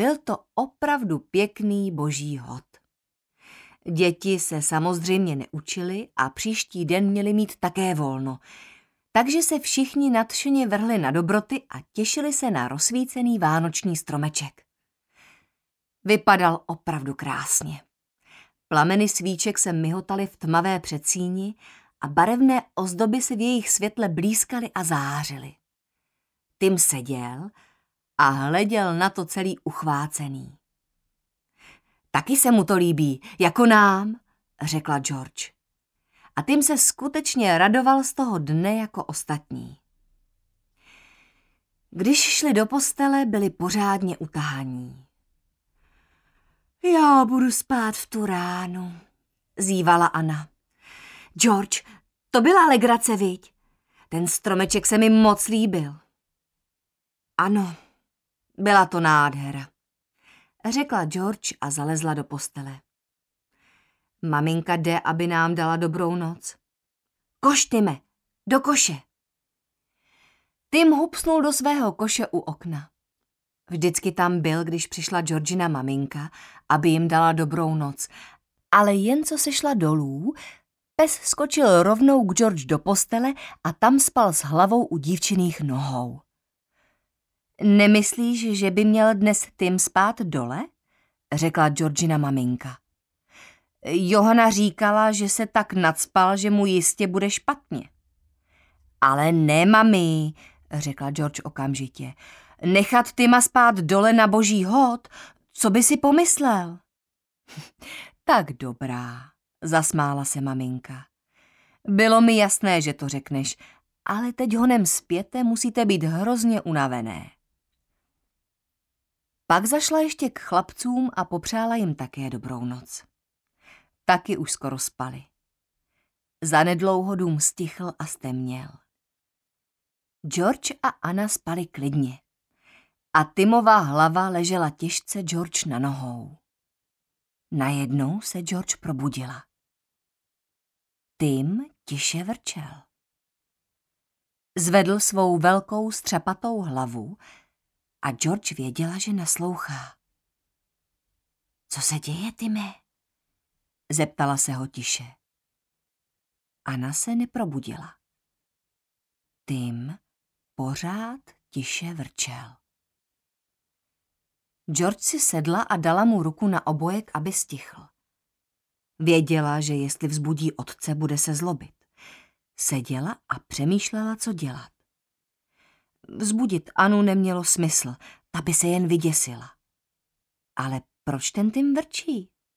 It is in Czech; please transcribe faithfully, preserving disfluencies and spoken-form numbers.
byl to opravdu pěkný boží hod. Děti se samozřejmě neučily a příští den měli mít také volno, takže se všichni nadšeně vrhli na dobroty a těšili se na rozsvícený vánoční stromeček. Vypadal opravdu krásně. Plameny svíček se myhotaly v tmavé předsíni a barevné ozdoby se v jejich světle blýskaly a zářily. Tim seděl a hleděl na to celý uchvácený. Taky se mu to líbí, jako nám, řekla George. A Tim se skutečně radoval z toho dne jako ostatní. Když šli do postele, byli pořádně utahaní. Já budu spát v tu ránu, zývala Anna. George, to byla legrace, viď? Ten stromeček se mi moc líbil. Ano, byla to nádhera, řekla George a zalezla do postele. Maminka jde, aby nám dala dobrou noc. Koš, Time, do koše. Tim hupsnul do svého koše u okna. Vždycky tam byl, když přišla Georgina maminka, aby jim dala dobrou noc, ale jen co se šla dolů, pes skočil rovnou k George do postele a tam spal s hlavou u dívčiných nohou. Nemyslíš, že by měl dnes Tim spát dole? Řekla Georgina maminka. Johana říkala, že se tak nacpal, že mu jistě bude špatně. Ale ne, mami, řekla George okamžitě. Nechat Tima spát dole na boží hod? Co by si pomyslel? Tak dobrá, zasmála se maminka. Bylo mi jasné, že to řekneš, ale teď honem zpěte musíte být hrozně unavené. Pak zašla ještě k chlapcům a popřála jim také dobrou noc. Taky už skoro spali. Zanedlouho dům stichl a stemněl. George a Anna spali klidně a Timova hlava ležela těžce George na nohou. Najednou se George probudila. Tim tiše vrčel. Zvedl svou velkou střepatou hlavu a George věděla, že naslouchá. Co se děje, Time? Zeptala se ho tiše. Anna se neprobudila. Tim pořád tiše vrčel. George si sedla a dala mu ruku na obojek, aby stichl. Věděla, že jestli vzbudí otce, bude se zlobit. Seděla a přemýšlela, co dělat. Vzbudit Anu nemělo smysl, ta by se jen vyděsila. Ale proč ten Tim vrčí?